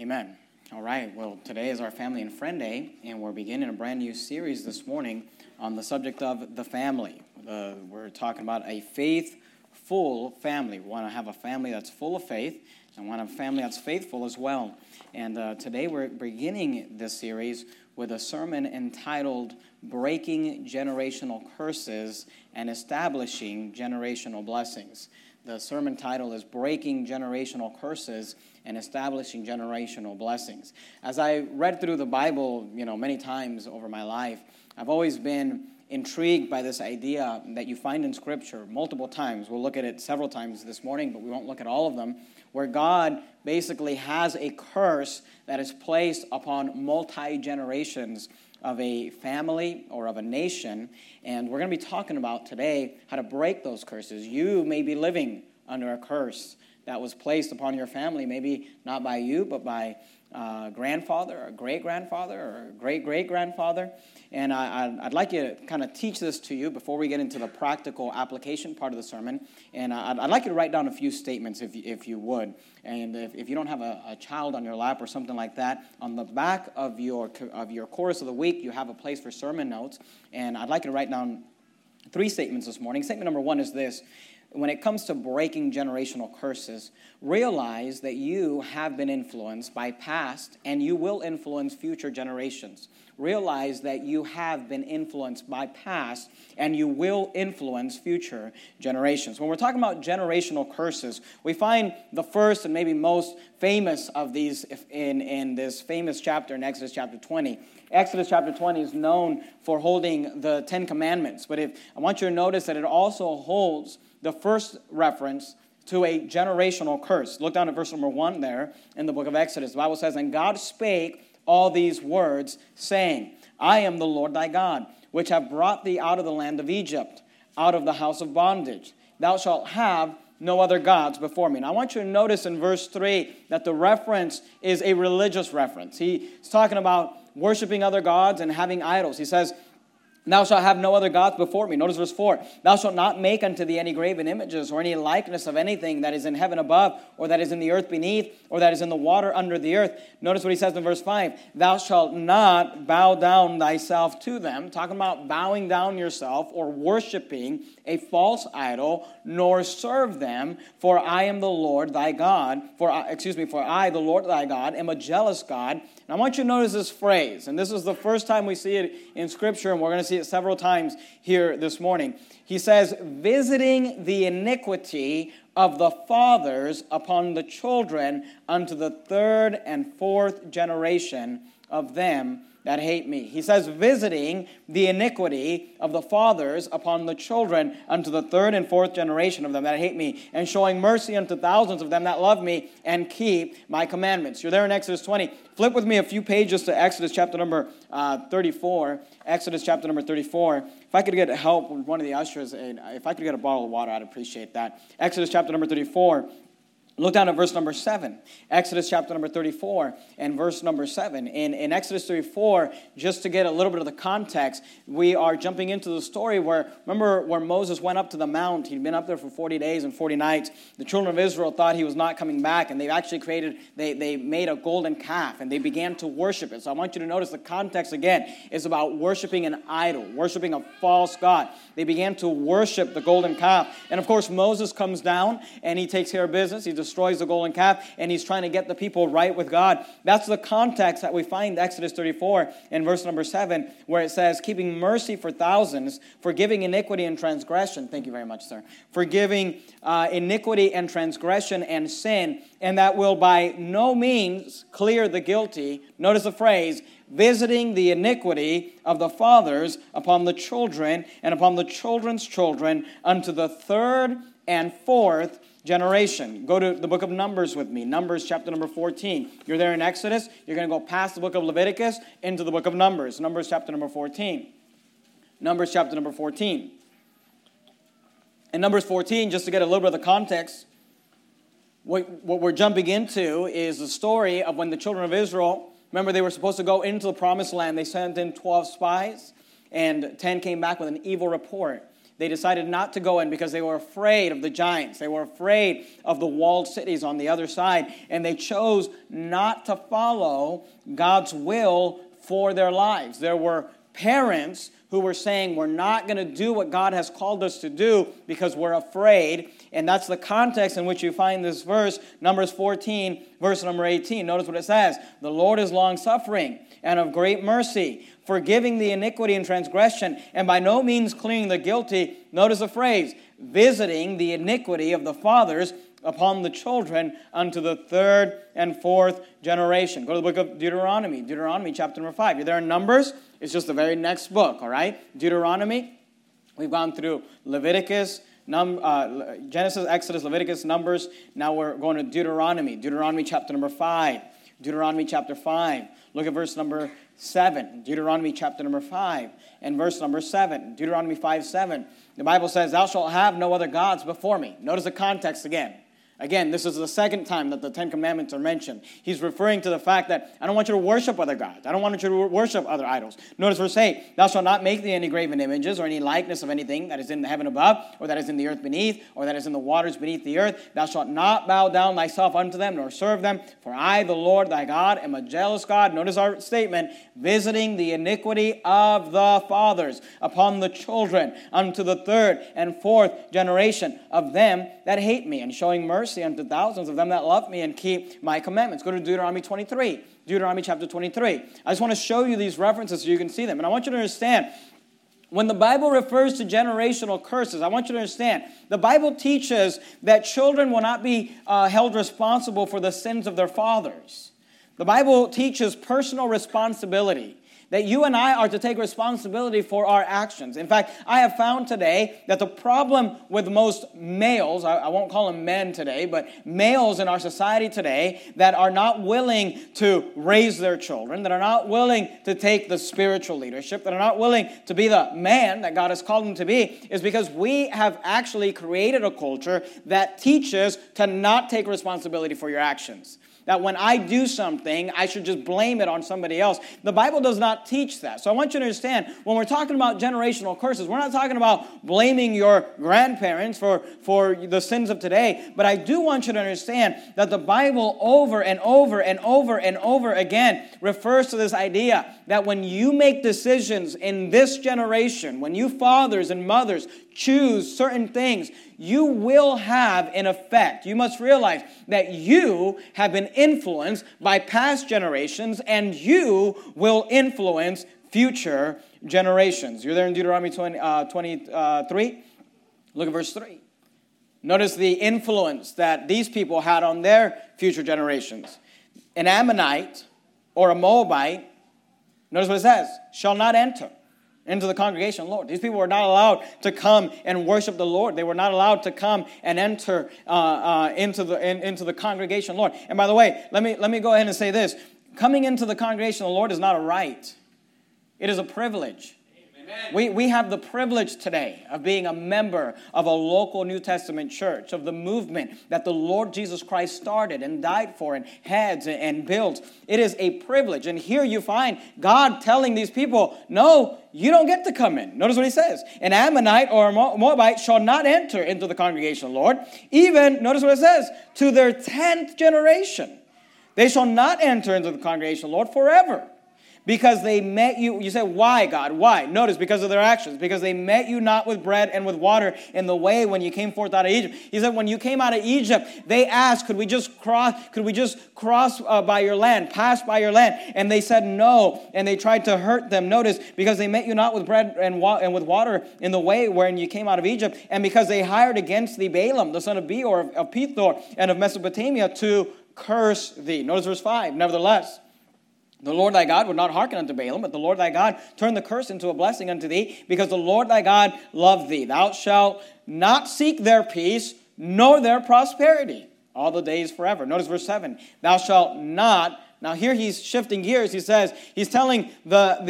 Amen. All right, well, today is our Family and Friend Day, and we're beginning a brand new series this morning on the subject of the family. We're talking about a faithful family. We want to have a family that's full of faith, and we want a family that's faithful as well. And today we're beginning this series with a sermon entitled Breaking Generational Curses and Establishing Generational Blessings. The sermon title is Breaking Generational Curses and Establishing Generational Blessings. As I read through the Bible, many times over my life, I've always been intrigued by this idea that you find in Scripture multiple times. We'll look at it several times this morning, but we won't look at all of them, where God basically has a curse that is placed upon multi-generations of a family or of a nation. And we're going to be talking about today how to break those curses. You may be living under a curse that was placed upon your family, maybe not by you, but by a grandfather or great-grandfather or great-great-grandfather. And I'd like you to kind of teach this to you before we get into the practical application part of the sermon. And I'd like you to write down a few statements if you would. And if you don't have a child on your lap or something like that, on the back of your chorus of the week, you have a place for sermon notes. And I'd like you to write down 3 statements this morning. Statement number 1 is this. When it comes to breaking generational curses, realize that you have been influenced by past and you will influence future generations. Realize that you have been influenced by past and you will influence future generations. When we're talking about generational curses, we find the first and maybe most famous of these in this famous chapter in Exodus chapter 20. Exodus chapter 20 is known for holding the 10 Commandments, but I want you to notice that it also holds the first reference to a generational curse. Look down at verse number 1 there in the book of Exodus. The Bible says, "And God spake all these words, saying, I am the Lord thy God, which have brought thee out of the land of Egypt, out of the house of bondage. Thou shalt have no other gods before me." And I want you to notice in verse 3 that the reference is a religious reference. He's talking about worshiping other gods and having idols. He says, "Thou shalt have no other gods before me." Notice verse 4. "Thou shalt not make unto thee any graven images or any likeness of anything that is in heaven above, or that is in the earth beneath, or that is in the water under the earth." Notice what he says in verse 5. "Thou shalt not bow down thyself to them." Talking about bowing down yourself or worshiping a false idol, "nor serve them, for I am the Lord thy God." For I, the Lord thy God, am a jealous God. And I want you to notice this phrase, and this is the first time we see it in Scripture, and we're going to see it several times here this morning. He says, "visiting the iniquity of the fathers upon the children unto the 3rd and 4th generation of them that hate me." He says, visiting the iniquity of the fathers upon the children unto the 3rd and 4th generation of them that hate me, and showing mercy unto thousands of them that love me and keep my commandments. You're there in Exodus 20. Flip with me a few pages to Exodus chapter number 34. Exodus chapter number 34. If I could get help with one of the ushers, and if I could get a bottle of water, I'd appreciate that. Exodus chapter number 34. Look down at verse number 7. Exodus chapter number 34 and verse number 7. In Exodus 34, just to get a little bit of the context, we are jumping into the story remember where Moses went up to the mount. He'd been up there for 40 days and 40 nights. The children of Israel thought he was not coming back, and they actually they made a golden calf, and they began to worship it. So I want you to notice the context again is about worshiping an idol, worshiping a false god. They began to worship the golden calf. And of course, Moses comes down, and he takes care of business. He destroys the golden calf, and he's trying to get the people right with God. That's the context that we find Exodus 34 in verse number 7, where it says, "Keeping mercy for thousands, forgiving iniquity and transgression." Thank you very much, sir. "Forgiving iniquity and transgression and sin, and that will by no means clear the guilty." Notice the phrase, "visiting the iniquity of the fathers upon the children and upon the children's children unto the 3rd and 4th generation." Go to the book of Numbers with me. Numbers chapter number 14. You're there in Exodus. You're going to go past the book of Leviticus into the book of Numbers. Numbers chapter number 14. Numbers chapter number 14. In Numbers 14, just to get a little bit of the context, what we're jumping into is the story of when the children of Israel, remember they were supposed to go into the promised land. They sent in 12 spies, and 10 came back with an evil report. They decided not to go in because they were afraid of the giants. They were afraid of the walled cities on the other side. And they chose not to follow God's will for their lives. There were parents who were saying, we're not going to do what God has called us to do because we're afraid. And that's the context in which you find this verse, Numbers 14, verse number 18. Notice what it says. The Lord is long-suffering and of great mercy, forgiving the iniquity and transgression, and by no means clearing the guilty. Notice the phrase, visiting the iniquity of the fathers upon the children unto the third and fourth generation. Go to the book of Deuteronomy. Deuteronomy chapter number 5. You're there in Numbers. It's just the very next book, all right? Deuteronomy. We've gone through Leviticus, Genesis, Exodus, Leviticus, Numbers. Now we're going to Deuteronomy. Deuteronomy chapter number 5. Deuteronomy chapter 5. Look at verse number 7. Deuteronomy chapter number 5 and verse number 7. Deuteronomy 5:7. The Bible says, thou shalt have no other gods before me. Notice the context again. Again, this is the second time that the Ten Commandments are mentioned. He's referring to the fact that I don't want you to worship other gods. I don't want you to worship other idols. Notice verse 8. Thou shalt not make thee any graven images or any likeness of anything that is in the heaven above, or that is in the earth beneath, or that is in the waters beneath the earth. Thou shalt not bow down thyself unto them, nor serve them. For I, the Lord thy God, am a jealous God. Notice our statement. Visiting the iniquity of the fathers upon the children unto the third and fourth generation of them that hate me, and showing mercy unto thousands of them that love me and keep my commandments. Go to Deuteronomy 23. Deuteronomy chapter 23. I just want to show you these references so you can see them. And I want you to understand, when the Bible refers to generational curses, I want you to understand, the Bible teaches that children will not be held responsible for the sins of their fathers. The Bible teaches personal responsibility, that you and I are to take responsibility for our actions. In fact, I have found today that the problem with most males, I won't call them men today, but males in our society today that are not willing to raise their children, that are not willing to take the spiritual leadership, that are not willing to be the man that God has called them to be, is because we have actually created a culture that teaches to not take responsibility for your actions. That when I do something, I should just blame it on somebody else. The Bible does not teach that. So I want you to understand, when we're talking about generational curses, we're not talking about blaming your grandparents for the sins of today. But I do want you to understand that the Bible over and over and over and over again refers to this idea that when you make decisions in this generation, when you fathers and mothers choose certain things, you will have an effect. You must realize that you have been influenced by past generations, and you will influence future generations. You're there in Deuteronomy 23. Look at verse 3. Notice the influence that these people had on their future generations. An Ammonite or a Moabite, notice what it says, shall not enter into the congregation of the Lord. These people were not allowed to come and worship the Lord. They were not allowed to come and enter into the congregation of the Lord. And by the way, let me go ahead and say this. Coming into the congregation of the Lord is not a right. It is a privilege. We have the privilege today of being a member of a local New Testament church, of the movement that the Lord Jesus Christ started and died for and heads and built. It is a privilege. And here you find God telling these people, no, you don't get to come in. Notice what he says. An Ammonite or a Moabite shall not enter into the congregation of the Lord. Even, notice what it says, to their 10th generation. They shall not enter into the congregation of the Lord forever. Because they met you. You say, why, God? Why? Notice, because of their actions. Because they met you not with bread and with water in the way when you came forth out of Egypt. He said, when you came out of Egypt, they asked, could we just cross by your land, pass by your land? And they said no, and they tried to hurt them. Notice, because they met you not with bread and with water in the way when you came out of Egypt, and because they hired against thee Balaam, the son of Beor, of Pethor, and of Mesopotamia, to curse thee. Notice verse 5. Nevertheless, the Lord thy God would not hearken unto Balaam, but the Lord thy God turned the curse into a blessing unto thee, because the Lord thy God loved thee. Thou shalt not seek their peace, nor their prosperity, all the days forever. Notice verse 7. Thou shalt not. Now here he's shifting gears. He says, he's telling him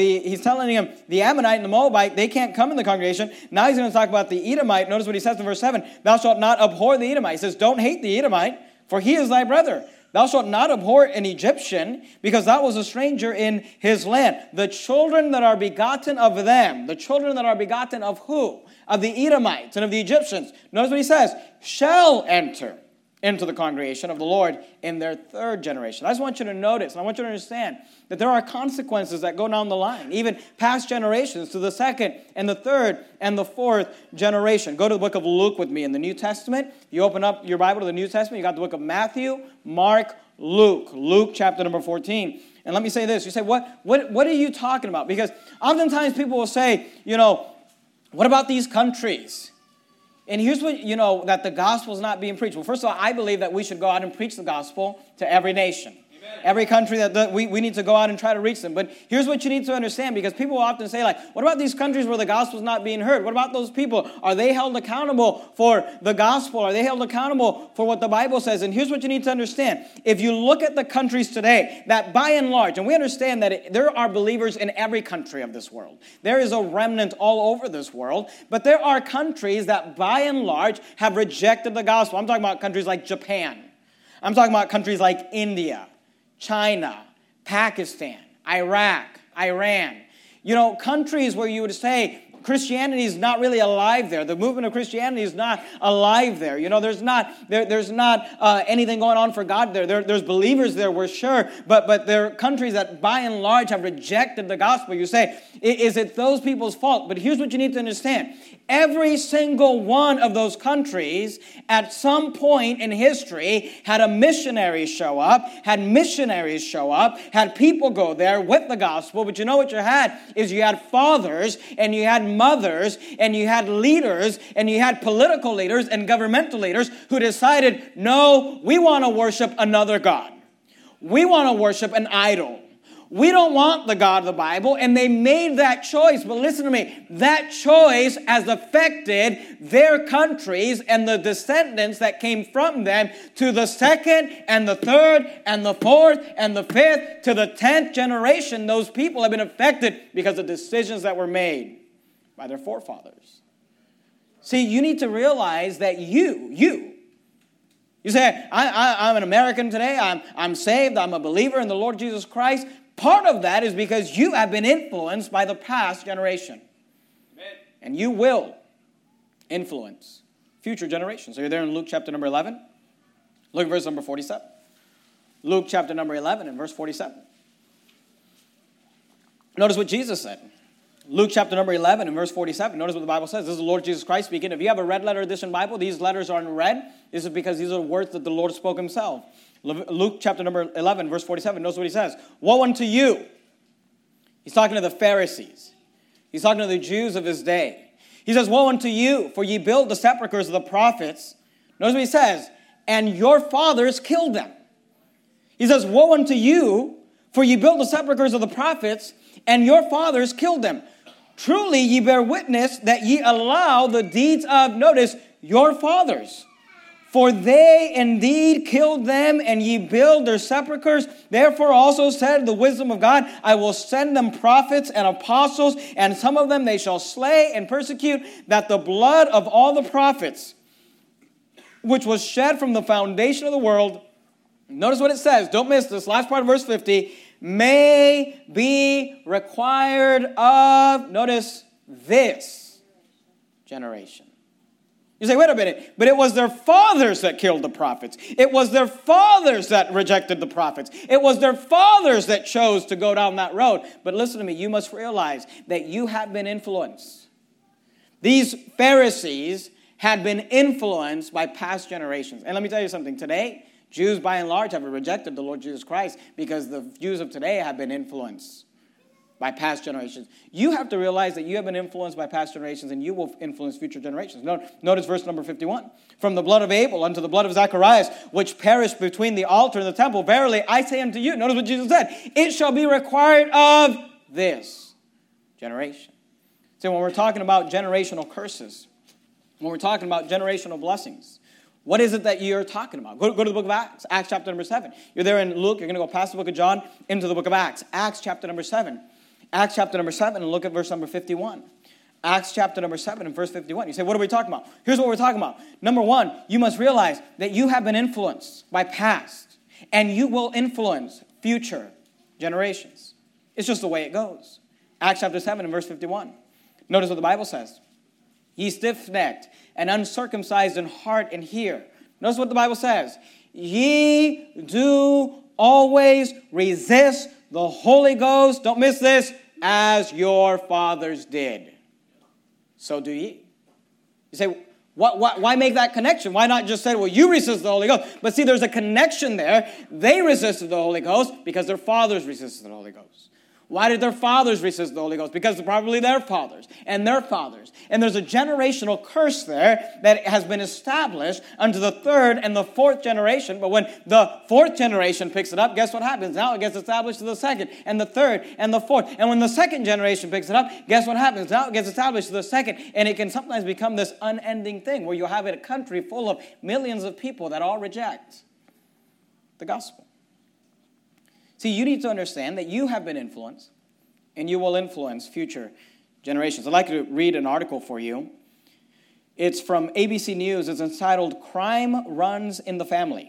the Ammonite and the Moabite, they can't come in the congregation. Now he's going to talk about the Edomite. Notice what he says in verse 7. Thou shalt not abhor the Edomite. He says, don't hate the Edomite, for he is thy brother. Thou shalt not abhor an Egyptian, because thou was a stranger in his land. The children that are begotten of them, the children that are begotten of who? Of the Edomites and of the Egyptians. Notice what he says, shall enter into the congregation of the Lord in their third generation. I just want you to notice, and I want you to understand that there are consequences that go down the line, even past generations, to the second and the third and the fourth generation. Go to the book of Luke with me in the New Testament. You open up your Bible to the New Testament, you got the book of Matthew, Mark, Luke. Luke chapter number 14. And let me say this. You say, what are you talking about? Because oftentimes people will say, what about these countries? And here's what, that the gospel is not being preached. Well, first of all, I believe that we should go out and preach the gospel to every nation. Amen. Every country that we need to go out and try to reach them. But here's what you need to understand, because people will often say, what about these countries where the gospel is not being heard? What about those people? Are they held accountable for the gospel? Are they held accountable for what the Bible says? And here's what you need to understand. If you look at the countries today, that by and large, and we understand that there are believers in every country of this world. There is a remnant all over this world. But there are countries that by and large have rejected the gospel. I'm talking about countries like Japan. I'm talking about countries like India, China, Pakistan, Iraq, Iran. Countries where you would say Christianity is not really alive there. The movement of Christianity is not alive there. There's not anything going on for God there. There's believers there, we're sure, but there are countries that by and large have rejected the gospel. You say, is it those people's fault? But here's what you need to understand. Every single one of those countries at some point in history had a missionary show up, had people go there with the gospel. But you know what you had is you had fathers and you had mothers and you had leaders and you had political leaders and governmental leaders who decided, no, we want to worship another God. We want to worship an idol. We don't want the God of the Bible, and they made that choice. But listen to me, that choice has affected their countries and the descendants that came from them to the second and the third and the fourth and the fifth to the 10th generation. Those people have been affected because of decisions that were made by their forefathers. See, you need to realize that you say, I'm an American today, I'm saved, I'm a believer in the Lord Jesus Christ. Part of that is because you have been influenced by the past generation. Amen. And you will influence future generations. So you're there in Luke chapter number 11. Look at verse number 47. Luke chapter number 11 and verse 47. Notice what Jesus said. Luke chapter number 11 and verse 47. Notice what the Bible says. This is the Lord Jesus Christ speaking. If you have a red letter edition Bible, these letters are in red. This is because these are the words that the Lord spoke himself. Luke chapter number 11, verse 47. Notice what he says. Woe unto you. He's talking to the Pharisees. He's talking to the Jews of his day. He says, woe unto you, for ye build the sepulchres of the prophets. Notice what he says. And your fathers killed them. He says, woe unto you, for ye build the sepulchres of the prophets, and your fathers killed them. Truly ye bear witness that ye allow the deeds of, notice, your fathers. For they indeed killed them, and ye build their sepulchres. Therefore also said the wisdom of God, I will send them prophets and apostles, and some of them they shall slay and persecute, that the blood of all the prophets, which was shed from the foundation of the world, notice what it says, don't miss this, last part of verse 50, may be required of, notice, this generation. You say, wait a minute, but it was their fathers that killed the prophets. It was their fathers that rejected the prophets. It was their fathers that chose to go down that road. But listen to me, you must realize that you have been influenced. These Pharisees had been influenced by past generations. And let me tell you something, today, Jews by and large have rejected the Lord Jesus Christ because the Jews of today have been influenced by past generations. You have to realize that you have been influenced by past generations and you will influence future generations. Notice verse number 51. From the blood of Abel unto the blood of Zacharias, which perished between the altar and the temple, verily I say unto you, notice what Jesus said, it shall be required of this generation. So when we're talking about generational curses, when we're talking about generational blessings, what is it that you're talking about? Go to the book of Acts, Acts chapter number 7. You're there in Luke, you're going to go past the book of John into the book of Acts. Acts chapter number 7. Acts chapter number 7 and look at verse number 51. Acts chapter number 7 and verse 51. You say, what are we talking about? Here's what we're talking about. Number one, you must realize that you have been influenced by past and you will influence future generations. It's just the way it goes. Acts chapter 7 and verse 51. Notice what the Bible says. Ye stiff-necked and uncircumcised in heart and ear. Notice what the Bible says. Ye do always resist the Holy Ghost. Don't miss this. As your fathers did. So do ye. You say, why make that connection? Why not just say, well, you resist the Holy Ghost? But see, there's a connection there. They resisted the Holy Ghost because their fathers resisted the Holy Ghost. Why did their fathers resist the Holy Ghost? Because probably their fathers and their fathers. And there's a generational curse there that has been established unto the third and the fourth generation. But when the fourth generation picks it up, guess what happens? Now it gets established to the second and the third and the fourth. And when the second generation picks it up, guess what happens? Now it gets established to the second. And it can sometimes become this unending thing where you have a country full of millions of people that all reject the gospel. See, you need to understand that you have been influenced, and you will influence future generations. I'd like to read an article for you. It's from ABC News. It's entitled, Crime Runs in the Family.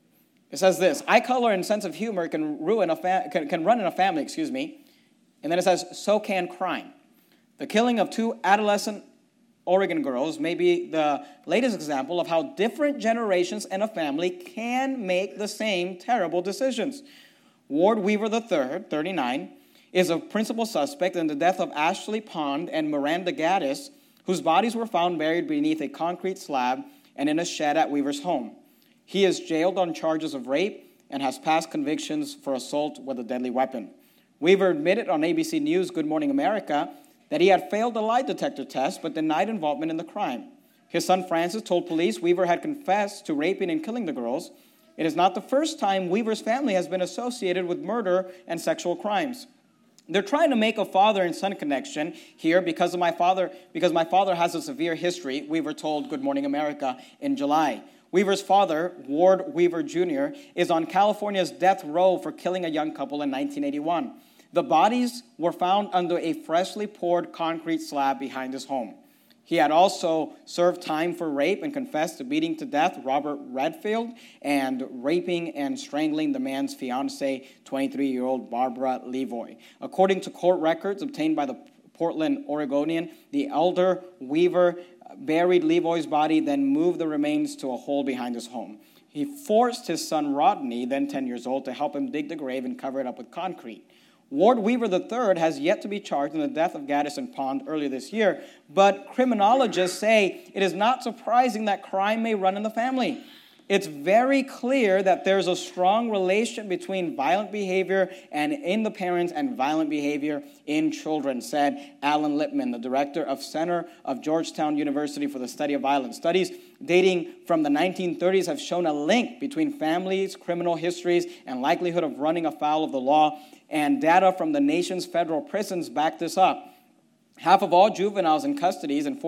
It says this, eye color and sense of humor can run in a family, And then it says, so can crime. The killing of 2 adolescent Oregon girls may be the latest example of how different generations in a family can make the same terrible decisions. Ward Weaver III, 39, is a principal suspect in the death of Ashley Pond and Miranda Gaddis, whose bodies were found buried beneath a concrete slab and in a shed at Weaver's home. He is jailed on charges of rape and has past convictions for assault with a deadly weapon. Weaver admitted on ABC News Good Morning America that he had failed a lie detector test but denied involvement in the crime. His son Francis told police Weaver had confessed to raping and killing the girls. It is not the first time Weaver's family has been associated with murder and sexual crimes. They're trying to make a father and son connection here because my father has a severe history, Weaver told Good Morning America in July. Weaver's father, Ward Weaver Jr., is on California's death row for killing a young couple in 1981. The bodies were found under a freshly poured concrete slab behind his home. He had also served time for rape and confessed to beating to death Robert Redfield and raping and strangling the man's fiancée, 23-year-old Barbara Levoy. According to court records obtained by the Portland Oregonian, the elder Weaver buried Levoy's body, then moved the remains to a hole behind his home. He forced his son Rodney, then 10 years old, to help him dig the grave and cover it up with concrete. Ward Weaver III has yet to be charged in the death of Gaddis and Pond earlier this year, but criminologists say it is not surprising that crime may run in the family. It's very clear that there's a strong relation between violent behavior in the parents and violent behavior in children, said Alan Lippman, the director of Center of Georgetown University for the Study of Violence. Studies dating from the 1930s have shown a link between families, criminal histories, and likelihood of running afoul of the law, and data from the nation's federal prisons back this up. Half of all juveniles in custodies and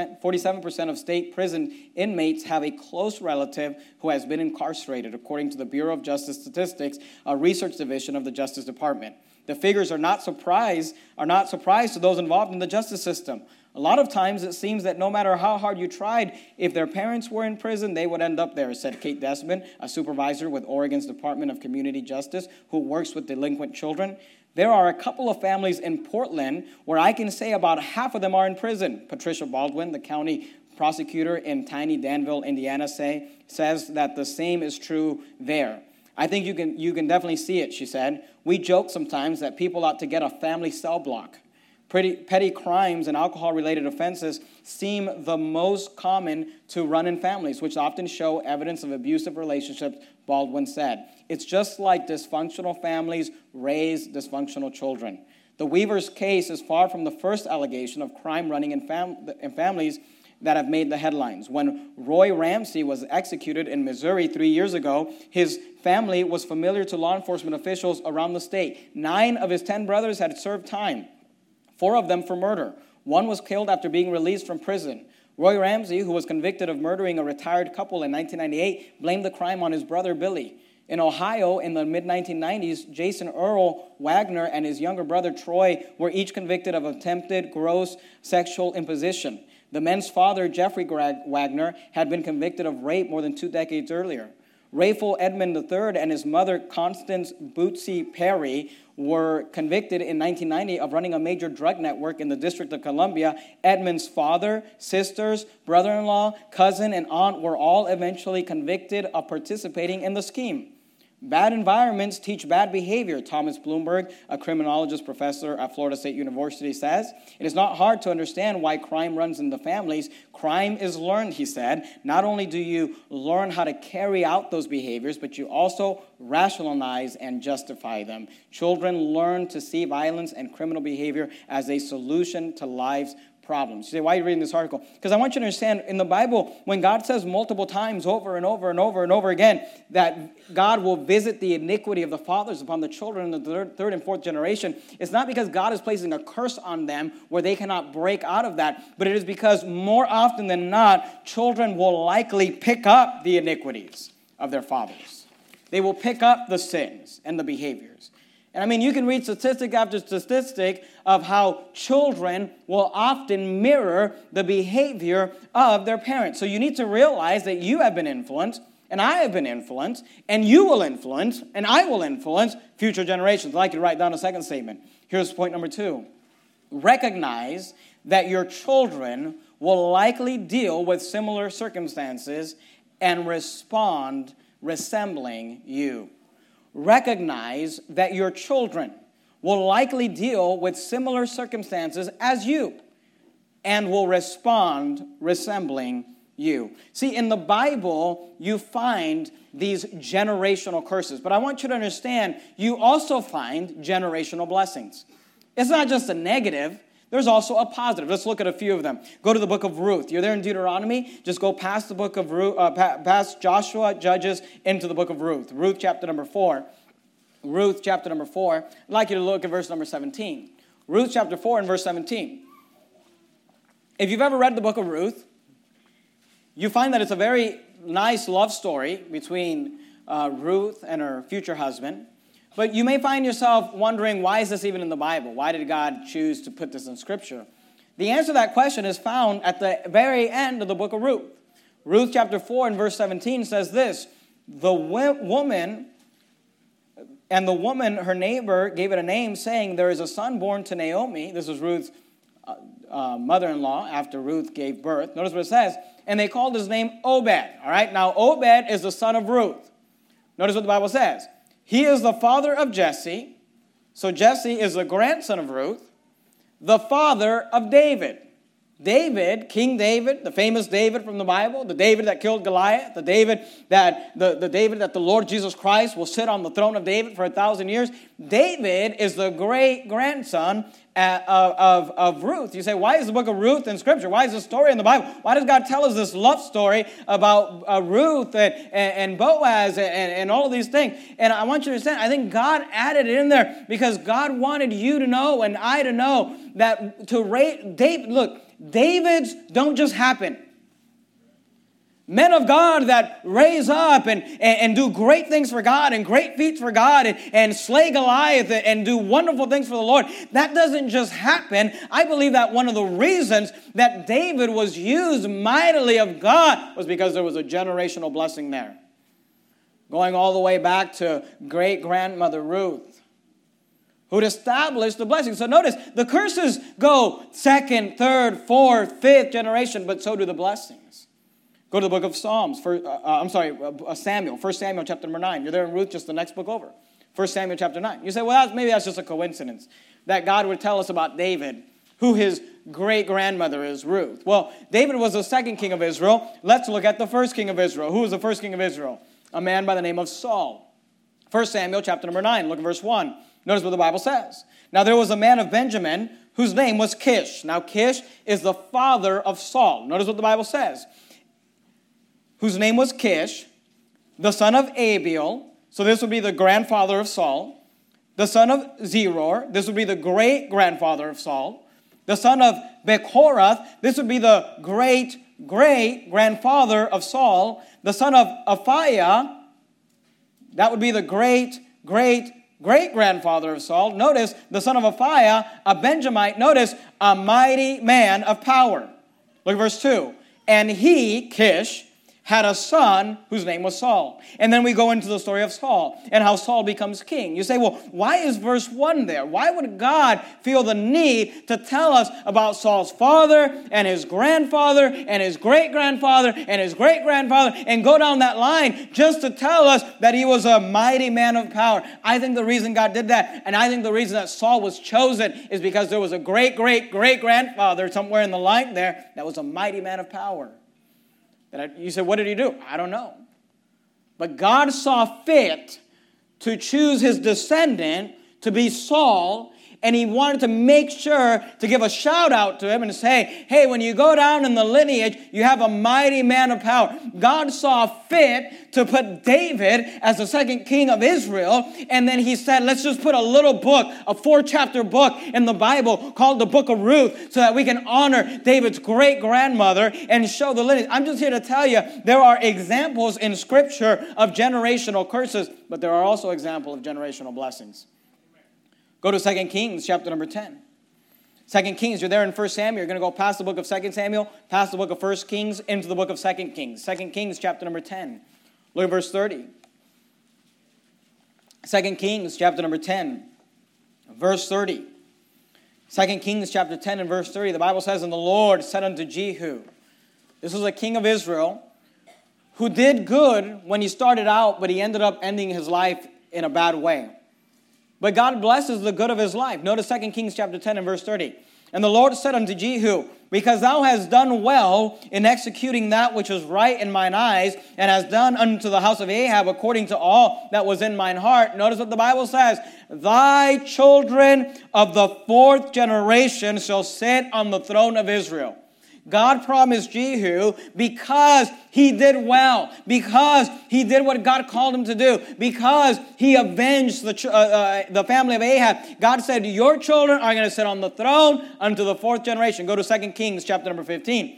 47% of state prison inmates have a close relative who has been incarcerated, according to the Bureau of Justice Statistics, a research division of the Justice Department. The figures are not surprise to those involved in the justice system. A lot of times it seems that no matter how hard you tried, if their parents were in prison, they would end up there, said Kate Desmond, a supervisor with Oregon's Department of Community Justice who works with delinquent children. There are a couple of families in Portland where I can say about half of them are in prison. Patricia Baldwin, the county prosecutor in tiny Danville, Indiana, says that the same is true there. I think you can definitely see it, she said. We joke sometimes that people ought to get a family cell block. Petty crimes and alcohol-related offenses seem the most common to run in families, which often show evidence of abusive relationships, Baldwin said. It's just like dysfunctional families raise dysfunctional children. The Weavers' case is far from the first allegation of crime running in families that have made the headlines. When Roy Ramsey was executed in Missouri 3 years ago, his family was familiar to law enforcement officials around the state. 9 of his 10 brothers had served time. 4 of them for murder. 1 was killed after being released from prison. Roy Ramsey, who was convicted of murdering a retired couple in 1998, blamed the crime on his brother Billy. In Ohio, in the mid-1990s, Jason Earl Wagner and his younger brother Troy were each convicted of attempted gross sexual imposition. The men's father, Jeffrey Wagner, had been convicted of rape more than 2 decades earlier. Rayful Edmund III and his mother, Constance Bootsy Perry, were convicted in 1990 of running a major drug network in the District of Columbia. Edmund's father, sisters, brother-in-law, cousin, and aunt were all eventually convicted of participating in the scheme. Bad environments teach bad behavior, Thomas Bloomberg, a criminologist professor at Florida State University, says. It is not hard to understand why crime runs in the families. Crime is learned, he said. Not only do you learn how to carry out those behaviors, but you also rationalize and justify them. Children learn to see violence and criminal behavior as a solution to life's problems. You say, why are you reading this article? Because I want you to understand, in the Bible, when God says multiple times over and over and over and over again that God will visit the iniquity of the fathers upon the children in the third and fourth generation, it's not because God is placing a curse on them where they cannot break out of that, but it is because more often than not, children will likely pick up the iniquities of their fathers. They will pick up the sins and the behaviors. And I mean, you can read statistic after statistic of how children will often mirror the behavior of their parents. So you need to realize that you have been influenced, and I have been influenced, and you will influence, and I will influence future generations. I'd like you to write down a second statement. Here's point number 2. Recognize that your children will likely deal with similar circumstances and respond resembling you. Recognize that your children will likely deal with similar circumstances as you and will respond resembling you. See, in the Bible, you find these generational curses. But I want you to understand, you also find generational blessings. It's not just a negative. There's also a positive. Let's look at a few of them. Go to the book of Ruth. You're there in Deuteronomy. Just go past the book of Ruth, past Joshua, Judges, into the book of Ruth. Ruth chapter number 4. Ruth chapter number 4. I'd like you to look at verse number 17. Ruth chapter 4 and verse 17. If you've ever read the book of Ruth, you find that it's a very nice love story between Ruth and her future husband. But you may find yourself wondering, why is this even in the Bible? Why did God choose to put this in Scripture? The answer to that question is found at the very end of the book of Ruth. Ruth chapter 4 and verse 17 says this, the woman, her neighbor, gave it a name, saying, there is a son born to Naomi. This was Ruth's mother-in-law after Ruth gave birth. Notice what it says. And they called his name Obed. All right, now Obed is the son of Ruth. Notice what the Bible says. He is the father of Jesse. So Jesse is the grandson of Ruth, the father of David. David, King David, the famous David from the Bible, the David that killed Goliath, the David that the Lord Jesus Christ will sit on the throne of David for 1,000 years. David is the great-grandson of Ruth. You say, why is the book of Ruth in Scripture? Why is this story in the Bible? Why does God tell us this love story about Ruth and Boaz and all of these things? And I want you to understand, I think God added it in there because God wanted you to know and I to know that Davids don't just happen. Men of God that raise up and do great things for God and great feats for God and slay Goliath and do wonderful things for the Lord. That doesn't just happen. I believe that one of the reasons that David was used mightily of God was because there was a generational blessing there. Going all the way back to great-grandmother Ruth, who'd established the blessing. So notice, the curses go second, third, fourth, fifth generation, but so do the blessings. Go to the book of Samuel, 1 Samuel chapter number 9. You're there in Ruth, just the next book over. 1 Samuel chapter 9. You say, well, maybe that's just a coincidence that God would tell us about David, who his great-grandmother is, Ruth. Well, David was the second king of Israel. Let's look at the first king of Israel. Who was the first king of Israel? A man by the name of Saul. 1 Samuel chapter number 9. Look at verse 1. Notice what the Bible says. Now there was a man of Benjamin whose name was Kish. Now Kish is the father of Saul. Notice what the Bible says. Whose name was Kish, the son of Abiel. So this would be the grandfather of Saul. The son of Zeror. This would be the great-grandfather of Saul. The son of Bechorath. This would be the great-great-grandfather of Saul. The son of Aphiah. That would be the great-grandfather of Saul. Notice, the son of Aphiah, a Benjamite. Notice, a mighty man of power. Look at verse 2. And he, Kish, had a son whose name was Saul. And then we go into the story of Saul and how Saul becomes king. You say, well, why is verse 1 there? Why would God feel the need to tell us about Saul's father and his grandfather and his great-grandfather and his great-grandfather and go down that line just to tell us that he was a mighty man of power? I think the reason God did that, and I think the reason that Saul was chosen, is because there was a great-great-great-grandfather somewhere in the line there that was a mighty man of power. You said, what did he do? I don't know. But God saw fit to choose his descendant to be Saul, and he wanted to make sure to give a shout out to him and say, hey, when you go down in the lineage, you have a mighty man of power. God saw fit to put David as the second king of Israel, and then he said, let's just put a little book, a 4-chapter book in the Bible called the Book of Ruth, so that we can honor David's great-grandmother and show the lineage. I'm just here to tell you, there are examples in Scripture of generational curses, but there are also examples of generational blessings. Go to 2 Kings, chapter number 10. 2 Kings, you're there in 1 Samuel. You're going to go past the book of 2 Samuel, past the book of 1 Kings, into the book of 2 Kings. 2 Kings, chapter number 10. Look at verse 30. 2 Kings, chapter number 10, verse 30. 2 Kings, chapter 10 and verse 30, the Bible says, and the Lord said unto Jehu, this was a king of Israel, who did good when he started out, but he ended up ending his life in a bad way. But God blesses the good of his life. Notice 2 Kings chapter 10 and verse 30. And the Lord said unto Jehu, because thou hast done well in executing that which was right in mine eyes, and hast done unto the house of Ahab according to all that was in mine heart. Notice what the Bible says. Thy children of the 4th generation shall sit on the throne of Israel. God promised Jehu, because he did well, because he did what God called him to do, because he avenged the family of Ahab, God said, your children are going to sit on the throne unto the 4th generation. Go to 2 Kings chapter number 15.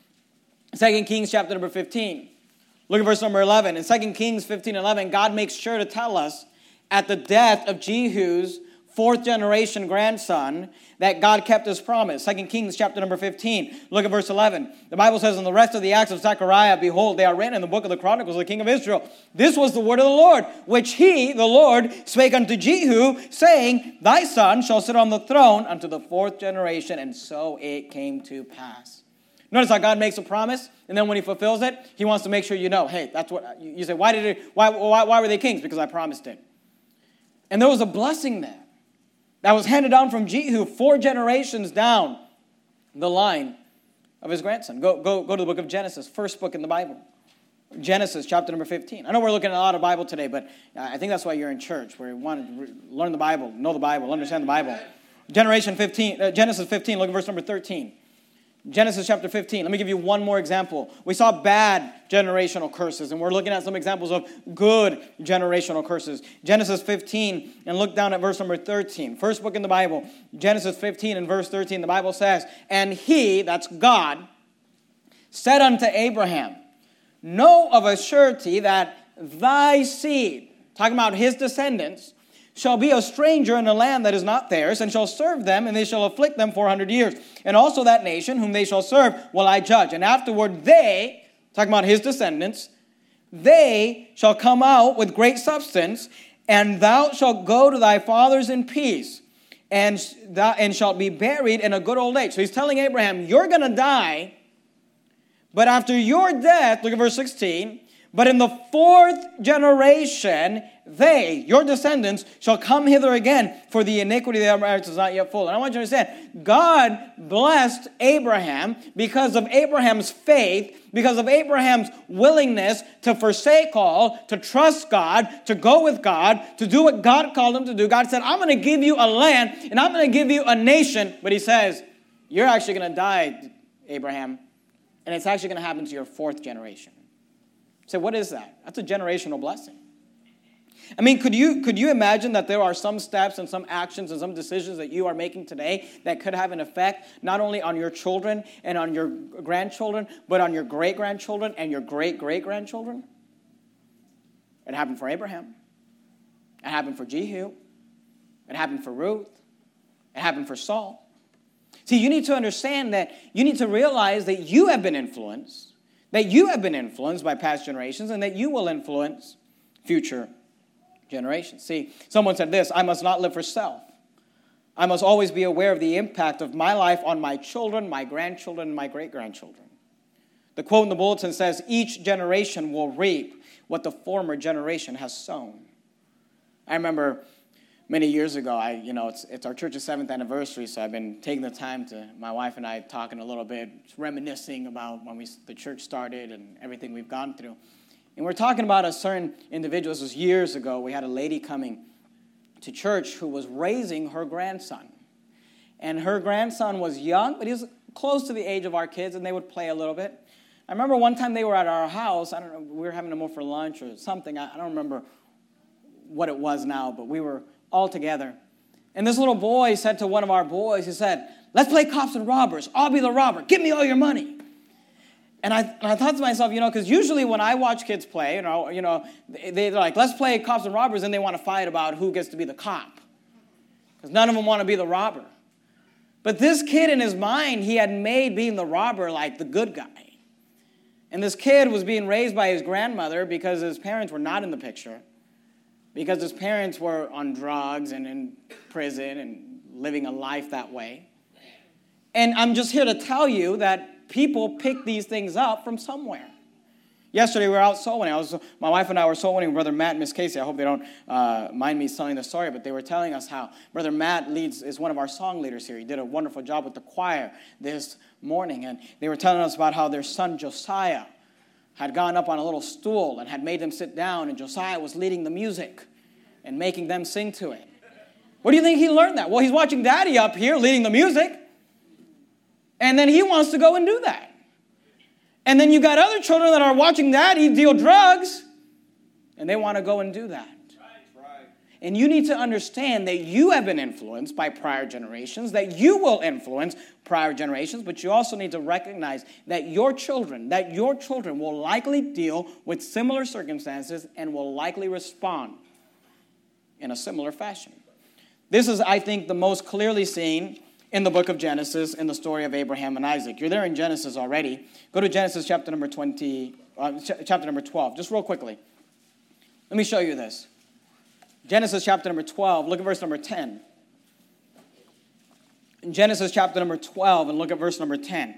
2 Kings chapter number 15. Look at verse number 11. In 2 Kings 15:11, God makes sure to tell us at the death of Jehu's 4th generation grandson that God kept his promise. 2 Kings chapter number 15. Look at verse 11. The Bible says, and the rest of the acts of Zechariah, behold, they are written in the book of the Chronicles of the king of Israel. This was the word of the Lord, which he, the Lord, spake unto Jehu, saying, thy son shall sit on the throne unto the 4th generation. And so it came to pass. Notice how God makes a promise, and then when he fulfills it, he wants to make sure you know, hey, that's what you say, why were they kings? Because I promised it. And there was a blessing there that was handed down from Jehu 4 generations down the line of his grandson. Go to the book of Genesis, first book in the Bible. Genesis chapter number 15. I know we're looking at a lot of Bible today, but I think that's why you're in church, where you want to learn the Bible, know the Bible, understand the Bible. Genesis 15, look at verse number 13. Genesis chapter 15. Let me give you one more example. We saw bad generational curses, and we're looking at some examples of good generational curses. Genesis 15, and look down at verse number 13. First book in the Bible, Genesis 15 and verse 13, the Bible says, and he, that's God, said unto Abraham, know of a surety that thy seed, talking about his descendants, shall be a stranger in a land that is not theirs, and shall serve them, and they shall afflict them 400 years. And also that nation whom they shall serve will I judge. And afterward they, talking about his descendants, they shall come out with great substance, and thou shalt go to thy fathers in peace, and shalt be buried in a good old age. So he's telling Abraham, you're going to die, but after your death, look at verse 16, but in the 4th generation, they, your descendants, shall come hither again, for the iniquity of their marriage is not yet full. And I want you to understand, God blessed Abraham because of Abraham's faith, because of Abraham's willingness to forsake all, to trust God, to go with God, to do what God called him to do. God said, I'm going to give you a land, and I'm going to give you a nation. But he says, you're actually going to die, Abraham, and it's actually going to happen to your 4th generation. So what is that? That's a generational blessing. I mean, could you imagine that there are some steps and some actions and some decisions that you are making today that could have an effect not only on your children and on your grandchildren, but on your great-grandchildren and your great-great-grandchildren? It happened for Abraham. It happened for Jehu. It happened for Ruth. It happened for Saul. See, you need to understand that you need to realize that you have been influenced, that you have been influenced by past generations and that you will influence future generations. See, someone said this, I must not live for self. I must always be aware of the impact of my life on my children, my grandchildren, and my great-grandchildren. The quote in the bulletin says, each generation will reap what the former generation has sown. I remember many years ago, it's our church's 7th anniversary, so I've been taking the time to, my wife and I talking a little bit, reminiscing about when the church started and everything we've gone through. And we're talking about a certain individual. This was years ago. We had a lady coming to church who was raising her grandson. And her grandson was young, but he was close to the age of our kids, and they would play a little bit. I remember one time they were at our house. I don't know, we were having them over for lunch or something. I don't remember what it was now, but we were all together. And this little boy said to one of our boys, he said, let's play cops and robbers. I'll be the robber. Give me all your money. And I thought to myself, because usually when I watch kids play, they're like, let's play cops and robbers, and they want to fight about who gets to be the cop. Because none of them want to be the robber. But this kid in his mind, he had made being the robber like the good guy. And this kid was being raised by his grandmother because his parents were not in the picture. Because his parents were on drugs and in prison and living a life that way. And I'm just here to tell you that people pick these things up from somewhere. Yesterday we were out soul winning. My wife and I were soul winning with Brother Matt and Miss Casey. I hope they don't mind me telling the story, but they were telling us how Brother Matt is one of our song leaders here. He did a wonderful job with the choir this morning, and they were telling us about how their son Josiah had gone up on a little stool and had made them sit down, and Josiah was leading the music and making them sing to it. Where do you think he learned that? Well, he's watching Daddy up here leading the music. And then he wants to go and do that. And then you got other children that are watching Daddy deal drugs, and they want to go and do that. Right. And you need to understand that you have been influenced by prior generations, that you will influence prior generations, but you also need to recognize that your children will likely deal with similar circumstances and will likely respond in a similar fashion. This is, I think, the most clearly seen in the book of Genesis, in the story of Abraham and Isaac. You're there in Genesis already. Go to Genesis chapter number 12, just real quickly. Let me show you this. Genesis chapter number 12, look at verse number 10. In Genesis chapter number 12, and look at verse number 10.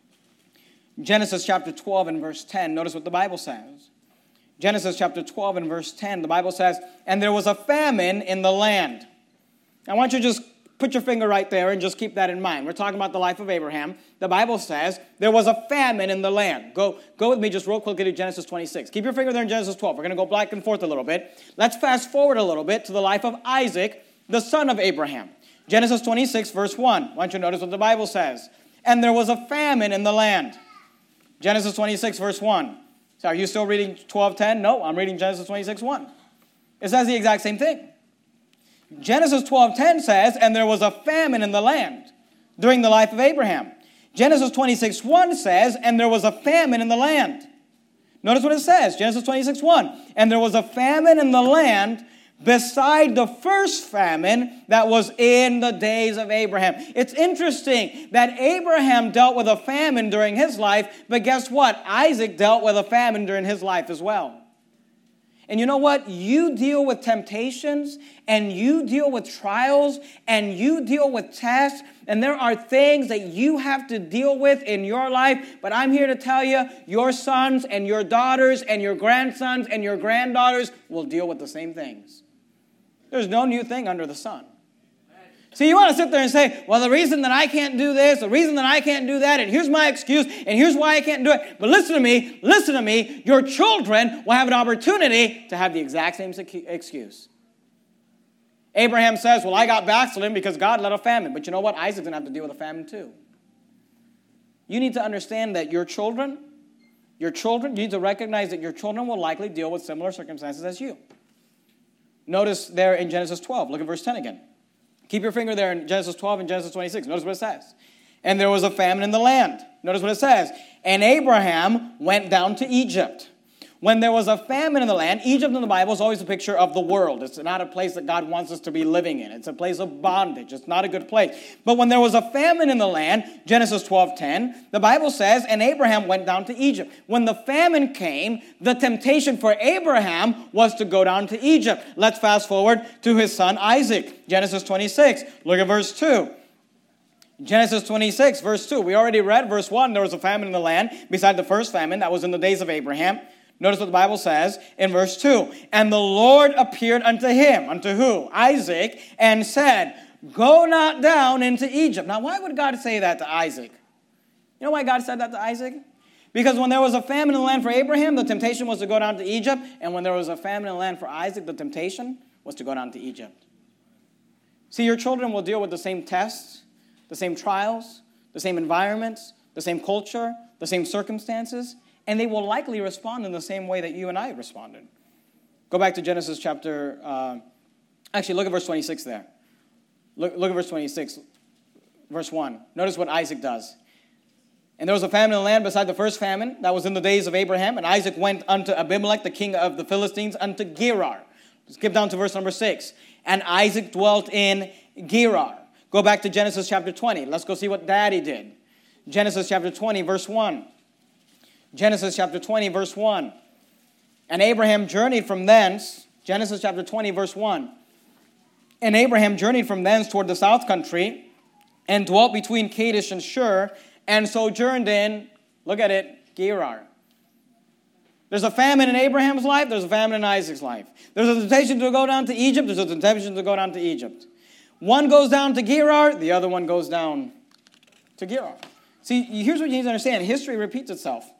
Genesis chapter 12 and verse 10, notice what the Bible says. Genesis chapter 12 and verse 10, the Bible says, and there was a famine in the land. I want you to just put your finger right there and just keep that in mind. We're talking about the life of Abraham. The Bible says there was a famine in the land. Go with me just real quickly to Genesis 26. Keep your finger there in Genesis 12. We're going to go back and forth a little bit. Let's fast forward a little bit to the life of Isaac, the son of Abraham. Genesis 26, verse 1. I want you to notice what the Bible says. And there was a famine in the land. Genesis 26, verse 1. So are you still reading 12:10? No, I'm reading Genesis 26, 1. It says the exact same thing. Genesis 12:10 says, and there was a famine in the land during the life of Abraham. Genesis 26:1 says, and there was a famine in the land. Notice what it says, Genesis 26:1. And there was a famine in the land beside the first famine that was in the days of Abraham. It's interesting that Abraham dealt with a famine during his life, but guess what? Isaac dealt with a famine during his life as well. And you know what? You deal with temptations, and you deal with trials, and you deal with tests, and there are things that you have to deal with in your life. But I'm here to tell you, your sons and your daughters and your grandsons and your granddaughters will deal with the same things. There's no new thing under the sun. See, you want to sit there and say, well, the reason that I can't do this, the reason that I can't do that, and here's my excuse, and here's why I can't do it. But listen to me, your children will have an opportunity to have the exact same excuse. Abraham says, well, I got backslidden because God let a famine. But you know what? Isaac's going to have to deal with a famine too. You need to understand that your children, you need to recognize that your children will likely deal with similar circumstances as you. Notice there in Genesis 12, look at verse 10 again. Keep your finger there in Genesis 12 and Genesis 26. Notice what it says. And there was a famine in the land. Notice what it says. And Abraham went down to Egypt. When there was a famine in the land, Egypt in the Bible is always a picture of the world. It's not a place that God wants us to be living in. It's a place of bondage. It's not a good place. But when there was a famine in the land, Genesis 12:10, the Bible says, and Abraham went down to Egypt. When the famine came, the temptation for Abraham was to go down to Egypt. Let's fast forward to his son Isaac. Genesis 26, look at verse 2. Genesis 26, verse 2. We already read verse 1. There was a famine in the land beside the first famine. That was in the days of Abraham. Notice what the Bible says in verse 2. And the Lord appeared unto him, unto who? Isaac, and said, go not down into Egypt. Now, why would God say that to Isaac? You know why God said that to Isaac? Because when there was a famine in the land for Abraham, the temptation was to go down to Egypt. And when there was a famine in the land for Isaac, the temptation was to go down to Egypt. See, your children will deal with the same tests, the same trials, the same environments, the same culture, the same circumstances, and they will likely respond in the same way that you and I responded. Go back to Genesis chapter, look at verse 26 there. Look at verse 26, verse 1. Notice what Isaac does. And there was a famine in the land beside the first famine that was in the days of Abraham, and Isaac went unto Abimelech, the king of the Philistines, unto Gerar. Skip down to verse number 6. And Isaac dwelt in Gerar. Go back to Genesis chapter 20. Let's go see what Daddy did. Genesis chapter 20, verse 1. Genesis chapter 20, verse 1. And Abraham journeyed from thence, Genesis chapter 20, verse 1. And Abraham journeyed from thence toward the south country, and dwelt between Kadesh and Shur, and sojourned in, look at it, Gerar. There's a famine in Abraham's life, there's a famine in Isaac's life. There's a temptation to go down to Egypt, there's a temptation to go down to Egypt. One goes down to Gerar, the other one goes down to Gerar. See, here's what you need to understand. History repeats itself.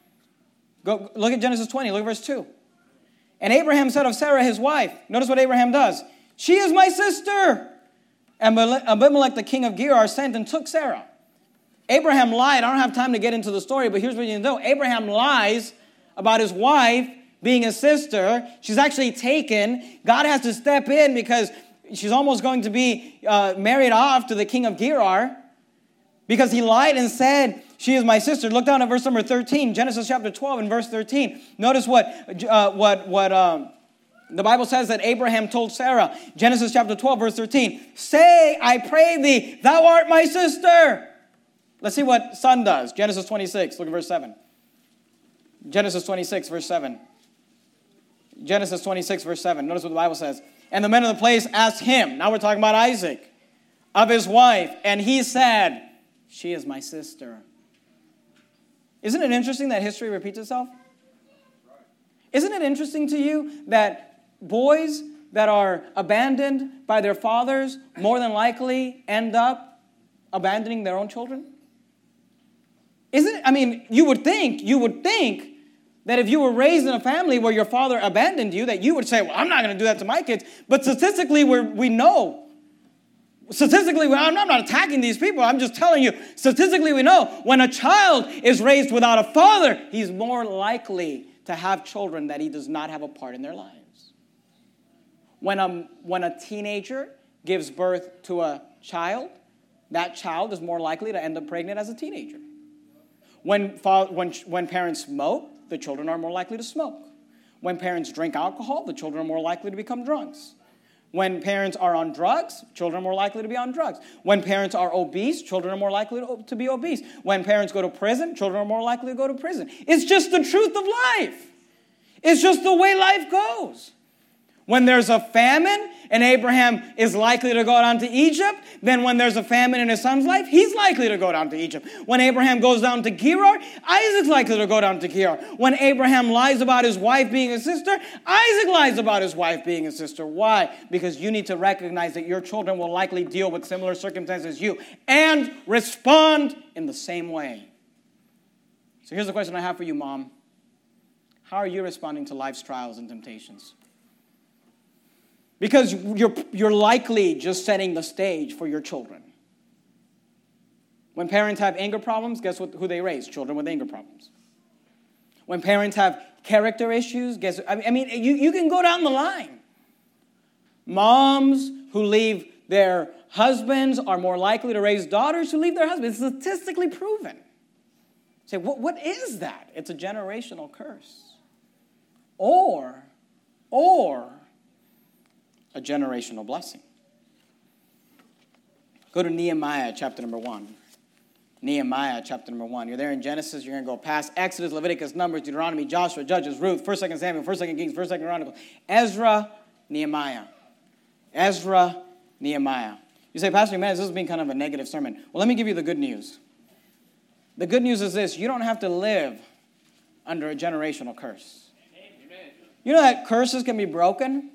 Go look at Genesis 20, look at verse 2. And Abraham said of Sarah, his wife, notice what Abraham does. She is my sister. And Abimelech, the king of Gerar, sent and took Sarah. Abraham lied. I don't have time to get into the story, but here's what you need to know. Abraham lies about his wife being his sister. She's actually taken. God has to step in because she's almost going to be married off to the king of Gerar because he lied and said, she is my sister. Look down at verse number 13, Genesis chapter 12 and verse 13. Notice what the Bible says that Abraham told Sarah. Genesis chapter 12, verse 13. Say, I pray thee, thou art my sister. Let's see what son does. Genesis 26, look at verse 7. Genesis 26, verse 7. Genesis 26, verse 7. Notice what the Bible says. And the men of the place asked him, now we're talking about Isaac, of his wife, and he said, she is my sister. Isn't it interesting that history repeats itself? Isn't it interesting to you that boys that are abandoned by their fathers more than likely end up abandoning their own children? You would think that if you were raised in a family where your father abandoned you, that you would say, well, I'm not going to do that to my kids. But statistically, we know. Statistically, I'm not attacking these people. I'm just telling you, statistically, we know when a child is raised without a father, he's more likely to have children that he does not have a part in their lives. When a teenager gives birth to a child, that child is more likely to end up pregnant as a teenager. When parents smoke, the children are more likely to smoke. When parents drink alcohol, the children are more likely to become drunks. When parents are on drugs, children are more likely to be on drugs. When parents are obese, children are more likely to be obese. When parents go to prison, children are more likely to go to prison. It's just the truth of life. It's just the way life goes. When there's a famine and Abraham is likely to go down to Egypt, then when there's a famine in his son's life, he's likely to go down to Egypt. When Abraham goes down to Gerar, Isaac's likely to go down to Gerar. When Abraham lies about his wife being his sister, Isaac lies about his wife being his sister. Why? Because you need to recognize that your children will likely deal with similar circumstances as you and respond in the same way. So here's the question I have for you, Mom. How are you responding to life's trials and temptations? Because you're likely just setting the stage for your children. When parents have anger problems, guess who they raise? Children with anger problems. When parents have character issues, you can go down the line. Moms who leave their husbands are more likely to raise daughters who leave their husbands. It's statistically proven. You say, what is that? It's a generational curse. or a generational blessing. Go to Nehemiah chapter number 1. Nehemiah chapter number 1. You're there in Genesis. You're going to go past Exodus, Leviticus, Numbers, Deuteronomy, Joshua, Judges, Ruth, 1st, 2nd Samuel, 1st, 2nd Kings, 1st, 2nd Chronicles, Ezra, Nehemiah. Ezra, Nehemiah. You say, Pastor Jimenez, this has been kind of a negative sermon. Well, let me give you the good news. The good news is this. You don't have to live under a generational curse. Amen. You know that curses can be broken?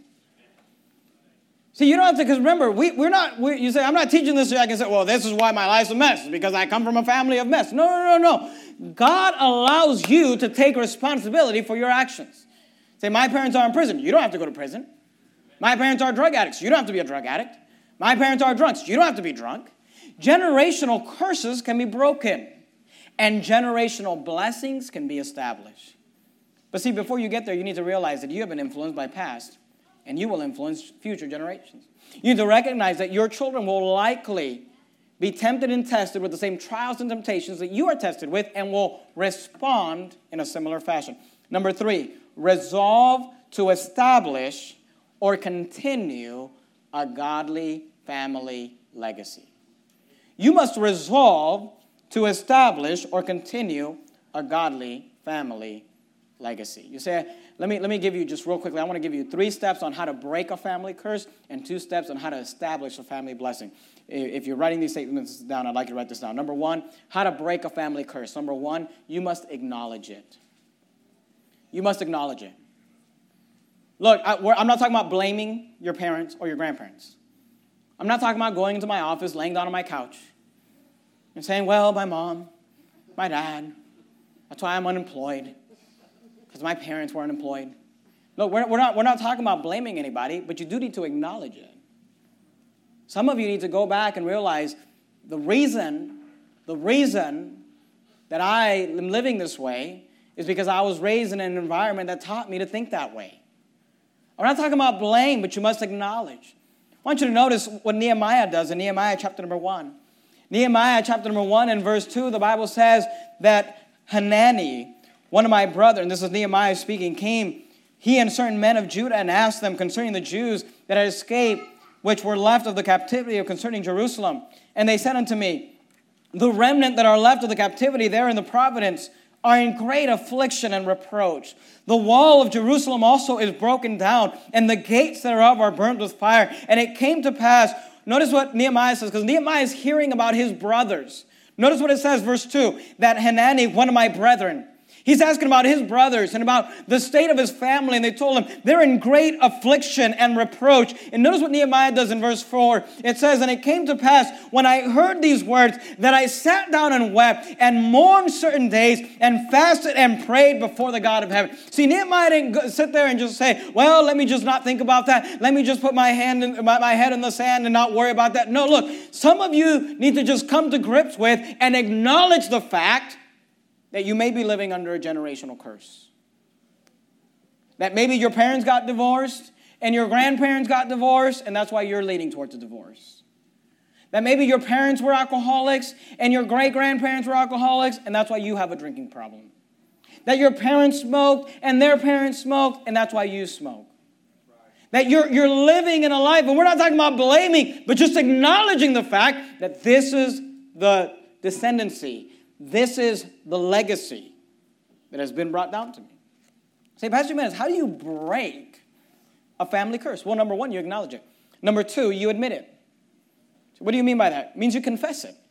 See, you don't have to, because remember, you say, I'm not teaching this so I can say, well, this is why my life's a mess, because I come from a family of mess. No. God allows you to take responsibility for your actions. Say, my parents are in prison. You don't have to go to prison. My parents are drug addicts. You don't have to be a drug addict. My parents are drunks. You don't have to be drunk. Generational curses can be broken, and generational blessings can be established. But see, before you get there, you need to realize that you have been influenced by past, and you will influence future generations. You need to recognize that your children will likely be tempted and tested with the same trials and temptations that you are tested with, and will respond in a similar fashion. Number 3, resolve to establish or continue a godly family legacy. You must resolve to establish or continue a godly family legacy. You say, let me give you just real quickly, I want to give you 3 steps on how to break a family curse and 2 steps on how to establish a family blessing. If you're writing these statements down, I'd like you to write this down. Number 1, how to break a family curse. Number 1, you must acknowledge it. You must acknowledge it. Look, I'm not talking about blaming your parents or your grandparents. I'm not talking about going into my office, laying down on my couch, and saying, well, my mom, my dad, that's why I'm unemployed, because my parents weren't employed. Look, we're not talking about blaming anybody, but you do need to acknowledge it. Some of you need to go back and realize the reason that I am living this way is because I was raised in an environment that taught me to think that way. I'm not talking about blame, but you must acknowledge. I want you to notice what Nehemiah does in Nehemiah chapter number 1. Nehemiah chapter number 1 and verse 2, the Bible says that Hanani, one of my brothers, and this is Nehemiah speaking, came, he and certain men of Judah, and asked them concerning the Jews that had escaped, which were left of the captivity of concerning Jerusalem. And they said unto me, the remnant that are left of the captivity there in the province are in great affliction and reproach. The wall of Jerusalem also is broken down, and the gates thereof are burnt with fire. And it came to pass, notice what Nehemiah says, because Nehemiah is hearing about his brothers. Notice what it says, verse 2, that Hanani, one of my brethren, he's asking about his brothers and about the state of his family, and they told him they're in great affliction and reproach. And notice what Nehemiah does in verse 4. It says, and it came to pass when I heard these words that I sat down and wept and mourned certain days and fasted and prayed before the God of heaven. See, Nehemiah didn't sit there and just say, well, let me just not think about that. Let me just put my head in the sand and not worry about that. No, look, some of you need to just come to grips with and acknowledge the fact that you may be living under a generational curse. That maybe your parents got divorced and your grandparents got divorced, and that's why you're leading towards a divorce. That maybe your parents were alcoholics and your great-grandparents were alcoholics, and that's why you have a drinking problem. That your parents smoked and their parents smoked, and that's why you smoke. That you're living in a life, and we're not talking about blaming, but just acknowledging the fact that this is the descendancy. This is the legacy that has been brought down to me. Say, Pastor Jimenez, how do you break a family curse? Well, number 1, you acknowledge it. Number 2, you admit it. So what do you mean by that? It means you confess it.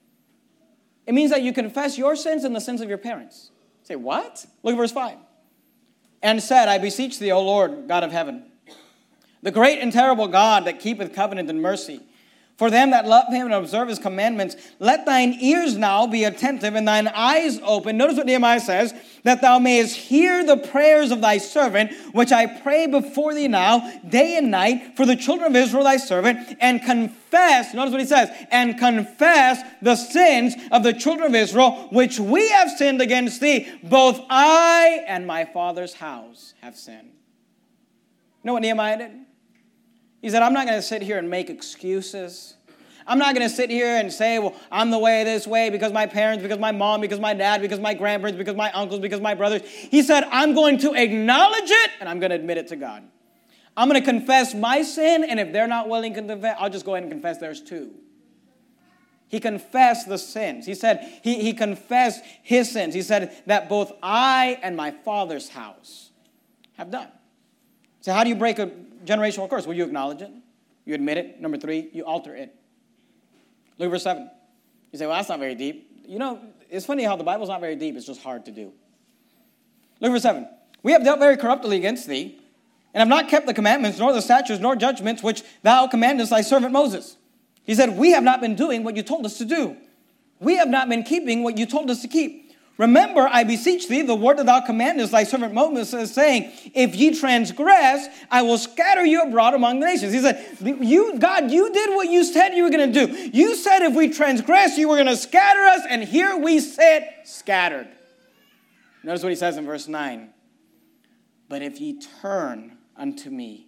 It means that you confess your sins and the sins of your parents. Say, what? Look at verse 5. And said, I beseech thee, O Lord, God of heaven, the great and terrible God that keepeth covenant and mercy, for them that love him and observe his commandments, let thine ears now be attentive and thine eyes open. Notice what Nehemiah says, that thou mayest hear the prayers of thy servant, which I pray before thee now, day and night, for the children of Israel thy servant, and confess, notice what he says, and confess the sins of the children of Israel, which we have sinned against thee. Both I and my father's house have sinned. You know what Nehemiah did? He said, I'm not going to sit here and make excuses. I'm not going to sit here and say, well, I'm the way this way because my parents, because my mom, because my dad, because my grandparents, because my uncles, because my brothers. He said, I'm going to acknowledge it and I'm going to admit it to God. I'm going to confess my sin, and if they're not willing to confess, I'll just go ahead and confess theirs too. He confessed the sins. He said he confessed his sins. He said that both I and my Father's house have done. So how do you break a generational curse? Well, you acknowledge it. You admit it. Number 3, you alter it. Look at verse 7. You say, well, that's not very deep. You know, it's funny how the Bible's not very deep. It's just hard to do. Look at verse 7. We have dealt very corruptly against thee, and have not kept the commandments, nor the statutes, nor judgments, which thou commandest thy servant Moses. He said, we have not been doing what you told us to do. We have not been keeping what you told us to keep. Remember, I beseech thee, the word that thou commandest thy servant Moses, saying, if ye transgress, I will scatter you abroad among the nations. He said, God, you did what you said you were going to do. You said if we transgress, you were going to scatter us, and here we sit scattered. Notice what he says in verse 9. But if ye turn unto me,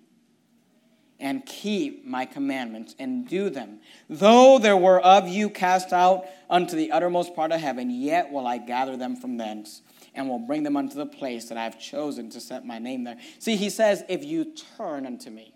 and keep my commandments, and do them. Though there were of you cast out unto the uttermost part of heaven, yet will I gather them from thence, and will bring them unto the place that I have chosen to set my name there. See, he says, if you turn unto me.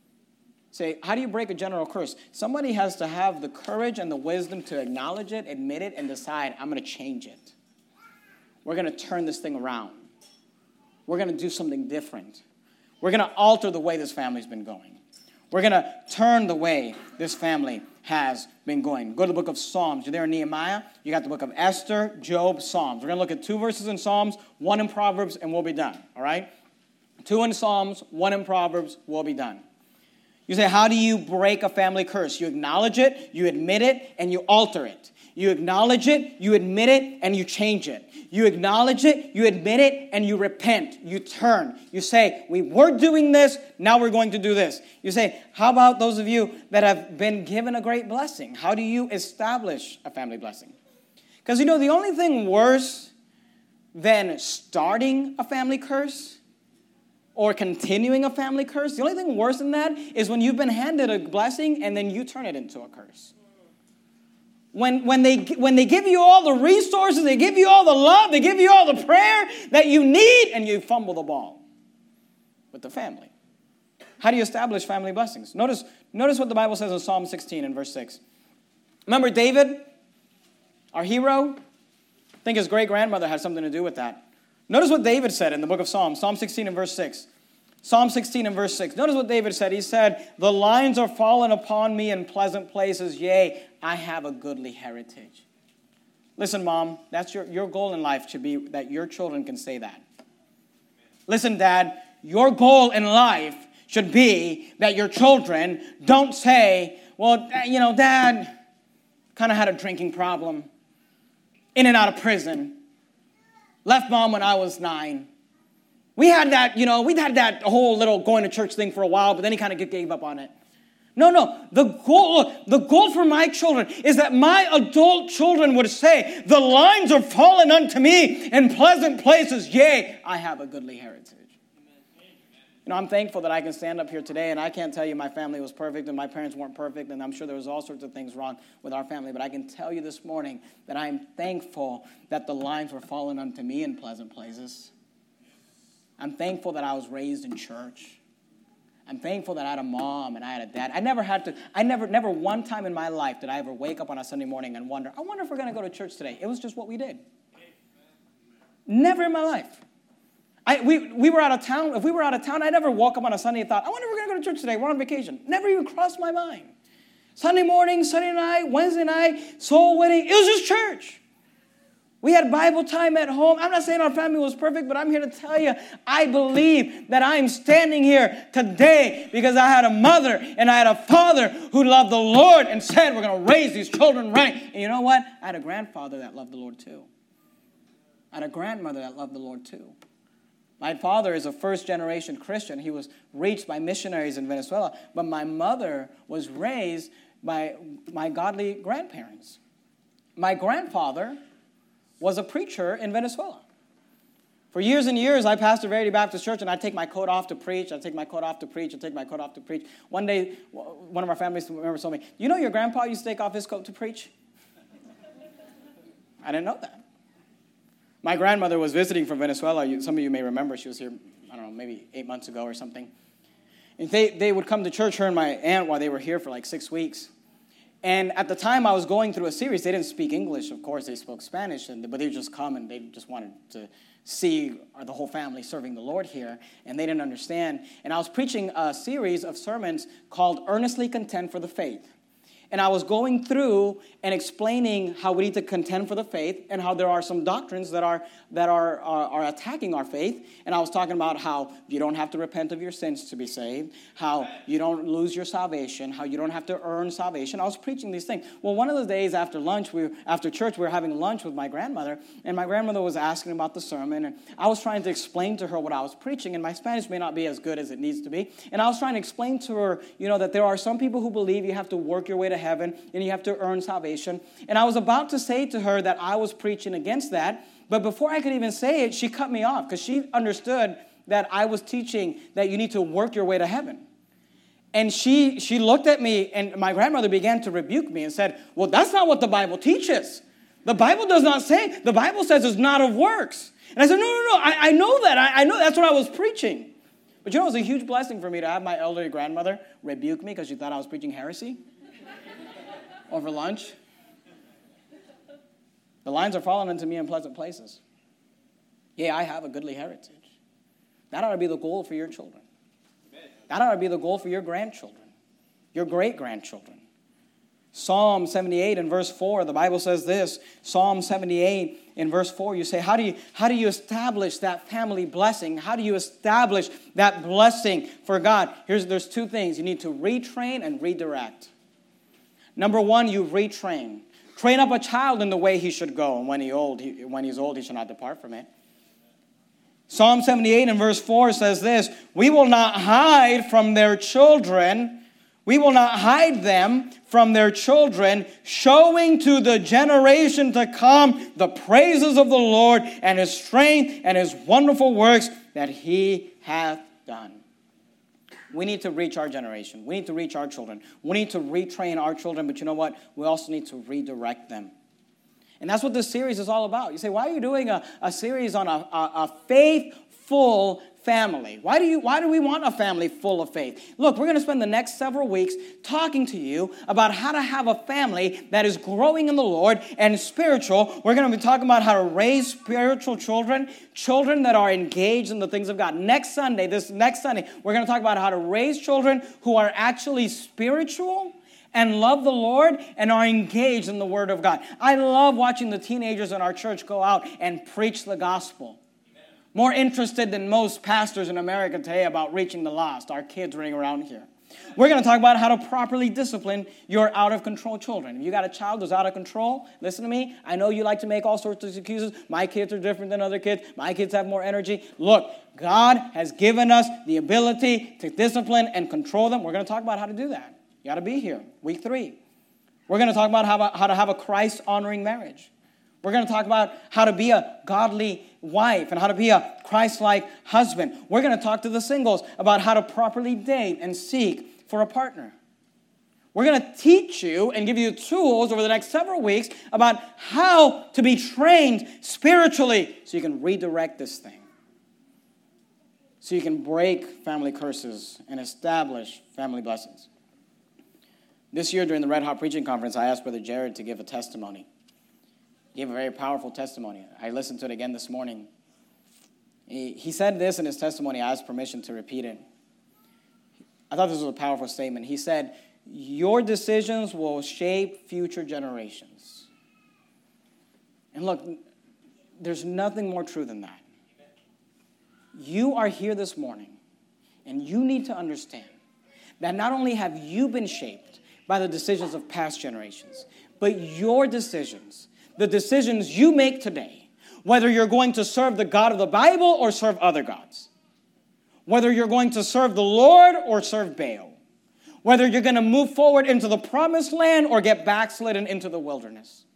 Say, how do you break a general curse? Somebody has to have the courage and the wisdom to acknowledge it, admit it, and decide, I'm going to change it. We're going to turn this thing around. We're going to do something different. We're going to alter the way this family's been going. We're going to turn the way this family has been going. Go to the book of Psalms. You're there in Nehemiah. You got the book of Esther, Job, Psalms. We're going to look at 2 verses in Psalms, 1 in Proverbs, and we'll be done. All right? 2 in Psalms, 1 in Proverbs, we'll be done. You say, how do you break a family curse? You acknowledge it, you admit it, and you alter it. You acknowledge it, you admit it, and you change it. You acknowledge it, you admit it, and you repent. You turn. You say, we were doing this, now we're going to do this. You say, how about those of you that have been given a great blessing? How do you establish a family blessing? Because, you know, the only thing worse than starting a family curse or continuing a family curse, the only thing worse than that is when you've been handed a blessing and then you turn it into a curse. When they give you all the resources, they give you all the love, they give you all the prayer that you need, and you fumble the ball with the family. How do you establish family blessings? Notice what the Bible says in Psalm 16 and verse 6. Remember David, our hero? I think his great-grandmother had something to do with that. Notice what David said in the book of Psalms, Psalm 16 and verse 6. Psalm 16 and verse 6. Notice what David said. He said, the lines are fallen upon me in pleasant places. Yea, I have a goodly heritage. Listen, Mom, that's your goal in life should be that your children can say that. Listen, Dad, your goal in life should be that your children don't say, well, you know, Dad kind of had a drinking problem, in and out of prison, left Mom when I was 9. We had that whole little going to church thing for a while, but then he kind of gave up on it. No. The goal for my children is that my adult children would say, the lines are fallen unto me in pleasant places. Yea, I have a goodly heritage. You know, I'm thankful that I can stand up here today, and I can't tell you my family was perfect and my parents weren't perfect, and I'm sure there was all sorts of things wrong with our family, but I can tell you this morning that I am thankful that the lines were fallen unto me in pleasant places. I'm thankful that I was raised in church. I'm thankful that I had a mom and I had a dad. Never one time in my life did I ever wake up on a Sunday morning and wonder if we're going to go to church today. It was just what we did. Never in my life. We were out of town. If we were out of town, I never woke up on a Sunday and thought, I wonder if we're going to go to church today. We're on vacation. Never even crossed my mind. Sunday morning, Sunday night, Wednesday night, soul winning. It was just church. We had Bible time at home. I'm not saying our family was perfect, but I'm here to tell you, I believe that I'm standing here today because I had a mother and I had a father who loved the Lord and said, we're going to raise these children right. And you know what? I had a grandfather that loved the Lord too. I had a grandmother that loved the Lord too. My father is a first-generation Christian. He was reached by missionaries in Venezuela. But my mother was raised by my godly grandparents. My grandfather was a preacher in Venezuela. For years and years, I pastored Verity Baptist Church, and I'd take my coat off to preach. I'd take my coat off to preach. I'd take my coat off to preach. One day, one of our family members told me, you know your grandpa used to take off his coat to preach? I didn't know that. My grandmother was visiting from Venezuela. Some of you may remember. She was here, I don't know, maybe 8 months ago or something. And they would come to church, her and my aunt, while they were here for like 6 weeks. And at the time I was going through a series, they didn't speak English, of course, they spoke Spanish, but they would just come and they just wanted to see the whole family serving the Lord here, and they didn't understand. And I was preaching a series of sermons called Earnestly Contend for the Faith. And I was going through and explaining how we need to contend for the faith and how there are some doctrines that are attacking our faith. And I was talking about how you don't have to repent of your sins to be saved, how you don't lose your salvation, how you don't have to earn salvation. I was preaching these things. Well, one of the days after lunch, after church, we were having lunch with my grandmother, and my grandmother was asking about the sermon, and I was trying to explain to her what I was preaching, and my Spanish may not be as good as it needs to be. And I was trying to explain to her, that there are some people who believe you have to work your way to heaven and you have to earn salvation. And I was about to say to her that I was preaching against that, but before I could even say it, she cut me off because she understood that I was teaching that you need to work your way to heaven. And she looked at me, and my grandmother began to rebuke me and said, well, that's not what the Bible teaches. The Bible does not say, the Bible says it's not of works. And I said, no, I know that. I know that's what I was preaching. But it was a huge blessing for me to have my elderly grandmother rebuke me because she thought I was preaching heresy over lunch. The lines are falling into me in pleasant places. Yeah, I have a goodly heritage. That ought to be the goal for your children. That ought to be the goal for your grandchildren, your great-grandchildren. Psalm 78 in verse 4, the Bible says this. Psalm 78 in verse 4, you say, how do you establish that family blessing? How do you establish that blessing for God? There's two things. You need to retrain and redirect. Number one, you retrain. Train up a child in the way he should go, and when he's old, he shall not depart from it. Psalm 78 in verse 4 says this, we will not hide from their children. We will not hide them from their children, showing to the generation to come the praises of the Lord and his strength and his wonderful works that he hath done. We need to reach our generation. We need to reach our children. We need to retrain our children, but you know what? We also need to redirect them. And that's what this series is all about. You say, why are you doing a series on a faithful family? Why do we want a family full of faith? Look, we're going to spend the next several weeks talking to you about how to have a family that is growing in the Lord and spiritual. We're going to be talking about how to raise spiritual children that are engaged in the things of God. This next Sunday, we're going to talk about how to raise children who are actually spiritual and love the Lord and are engaged in the Word of God. I love watching the teenagers in our church go out and preach the gospel. More interested than most pastors in America today about reaching the lost, our kids running around here. We're going to talk about how to properly discipline your out-of-control children. If you got a child who's out of control, listen to me. I know you like to make all sorts of excuses. My kids are different than other kids. My kids have more energy. Look, God has given us the ability to discipline and control them. We're going to talk about how to do that. You got to be here. Week 3. We're going to talk about how to have a Christ-honoring marriage. We're going to talk about how to be a godly wife and how to be a Christ-like husband. We're going to talk to the singles about how to properly date and seek for a partner. We're going to teach you and give you tools over the next several weeks about how to be trained spiritually so you can redirect this thing. So you can break family curses and establish family blessings. This year during the Red Hot Preaching Conference, I asked Brother Jared to give a testimony. He gave a very powerful testimony. I listened to it again this morning. He said this in his testimony. I asked permission to repeat it. I thought this was a powerful statement. He said, your decisions will shape future generations. And look, there's nothing more true than that. You are here this morning, and you need to understand that not only have you been shaped by the decisions of past generations, but your decisions, the decisions you make today, whether you're going to serve the God of the Bible or serve other gods, whether you're going to serve the Lord or serve Baal, whether you're going to move forward into the promised land or get backslidden into the wilderness,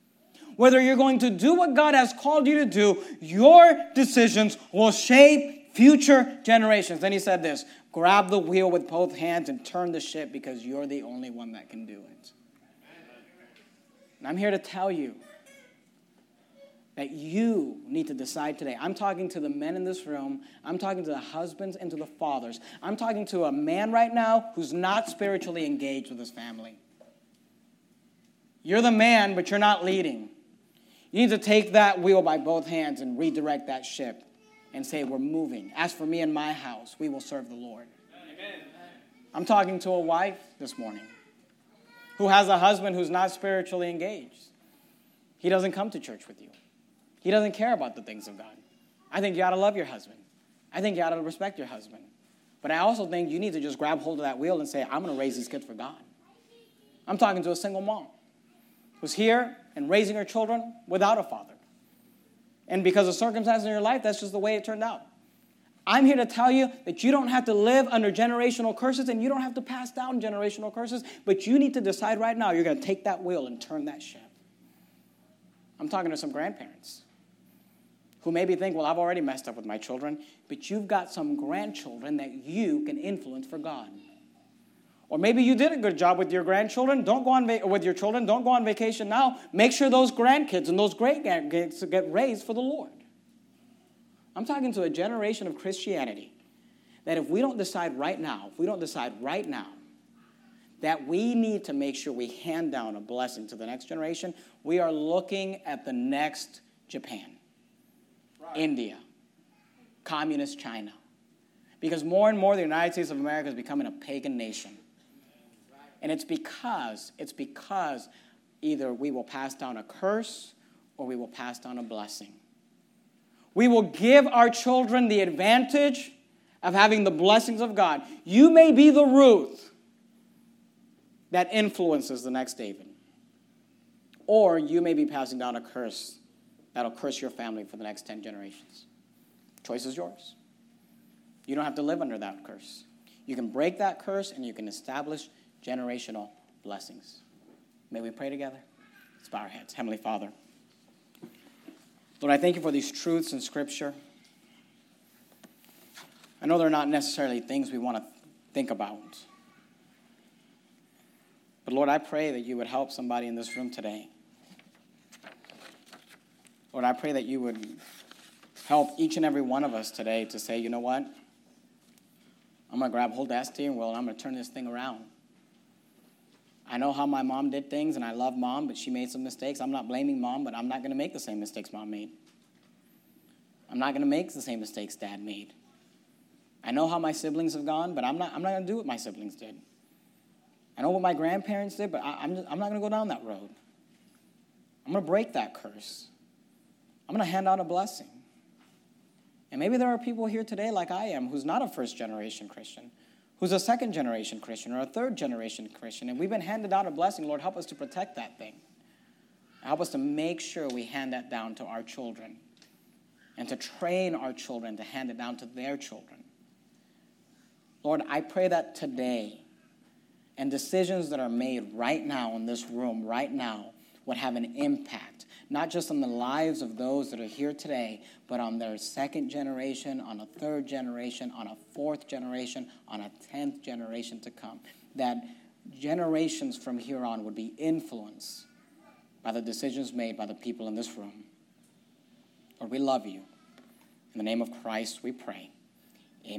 whether you're going to do what God has called you to do, your decisions will shape future generations. Then he said this, grab the wheel with both hands and turn the ship because you're the only one that can do it. And I'm here to tell you that you need to decide today. I'm talking to the men in this room. I'm talking to the husbands and to the fathers. I'm talking to a man right now who's not spiritually engaged with his family. You're the man, but you're not leading. You need to take that wheel by both hands and redirect that ship and say, we're moving. As for me and my house, we will serve the Lord. Amen. I'm talking to a wife this morning who has a husband who's not spiritually engaged. He doesn't come to church with you. He doesn't care about the things of God. I think you ought to love your husband. I think you ought to respect your husband. But I also think you need to just grab hold of that wheel and say, I'm going to raise these kids for God. I'm talking to a single mom who's here and raising her children without a father. And because of circumstances in your life, that's just the way it turned out. I'm here to tell you that you don't have to live under generational curses and you don't have to pass down generational curses, but you need to decide right now you're going to take that wheel and turn that ship. I'm talking to some grandparents who maybe think, well, I've already messed up with my children, but you've got some grandchildren that you can influence for God. Or maybe you did a good job with your grandchildren. Don't go on with your children. Don't go on vacation now. Make sure those grandkids and those great-grandkids get raised for the Lord. I'm talking to a generation of Christianity that if we don't decide right now, that we need to make sure we hand down a blessing to the next generation, we are looking at the next Japan, right. India, communist China. Because more and more the United States of America is becoming a pagan nation. And it's because either we will pass down a curse or we will pass down a blessing. We will give our children the advantage of having the blessings of God. You may be the Ruth that influences the next David. Or you may be passing down a curse that'll curse your family for the next 10 generations. Choice is yours. You don't have to live under that curse. You can break that curse and you can establish generational blessings. May we pray together? Let's bow our heads. Heavenly Father, Lord, I thank you for these truths in Scripture. I know they're not necessarily things we want to think about. But Lord, I pray that you would help somebody in this room today. Lord, I pray that you would help each and every one of us today to say, you know what? I'm going to grab hold of that steering wheel and I'm going to turn this thing around. I know how my mom did things, and I love Mom, but she made some mistakes. I'm not blaming Mom, but I'm not going to make the same mistakes Mom made. I'm not going to make the same mistakes Dad made. I know how my siblings have gone, but I'm not going to do what my siblings did. I know what my grandparents did, but I'm not going to go down that road. I'm going to break that curse. I'm going to hand out a blessing. And maybe there are people here today like I am who's not a first-generation Christian, who's a second-generation Christian or a third-generation Christian, and we've been handed out a blessing. Lord, help us to protect that thing. Help us to make sure we hand that down to our children and to train our children to hand it down to their children. Lord, I pray that today and decisions that are made right now in this room, right now, would have an impact, not just on the lives of those that are here today, but on their second generation, on a third generation, on a fourth generation, on a 10th generation to come. That generations from here on would be influenced by the decisions made by the people in this room. Lord, we love you. In the name of Christ, we pray.